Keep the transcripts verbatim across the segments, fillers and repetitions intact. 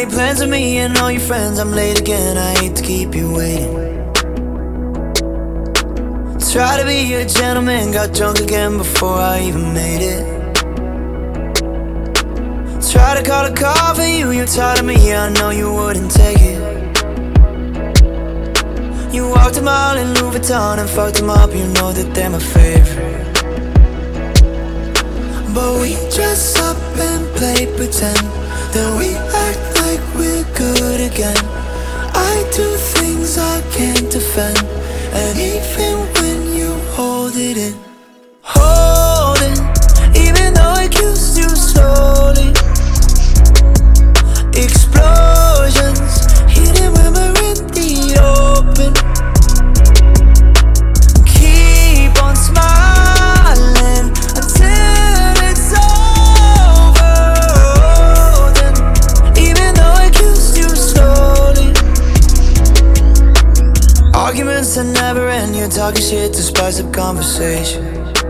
plans with me and all your friends. I'm late again, I hate to keep you waiting. Try to be a gentleman, got drunk again before I even made it. Try to call a car for you, you're tired of me, I know you wouldn't take it. You walked a mile in Louis Vuitton and fucked them up, you know that they're my favorite. But we dress up and play pretend, then we act like we're good again. I do things I can't defend, and even when you hold it in, holding, even though I kissed you slowly. Explosions, hitting when we're in the open. Keep on smiling until it's over. Then, even though I kissed you slowly. Arguments that never end, you're talking shit to spice up conversation.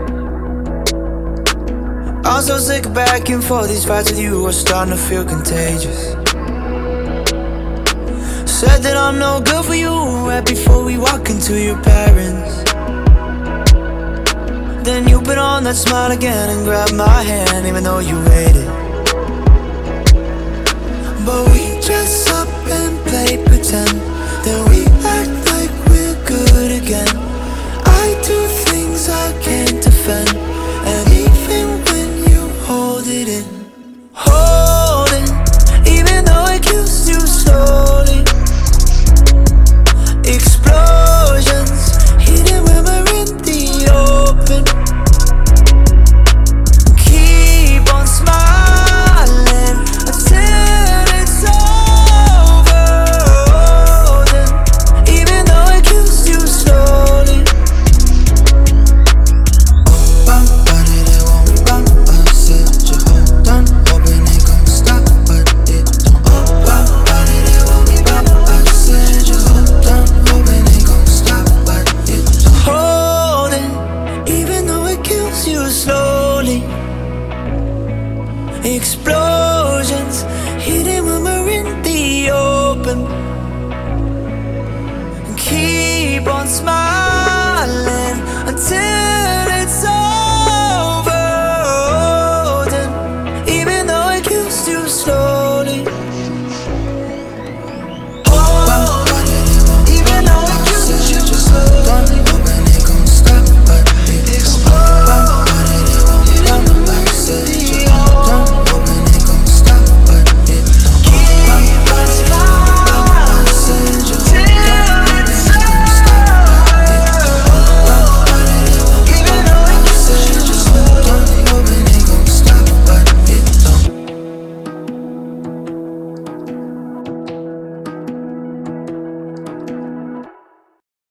I'm so sick of back and forth, these fights with you are starting to feel contagious. Said that I'm no good for you right before we walk into your parents. Then you put on that smile again and grab my hand even though you hate it. But we dress up and play pretend,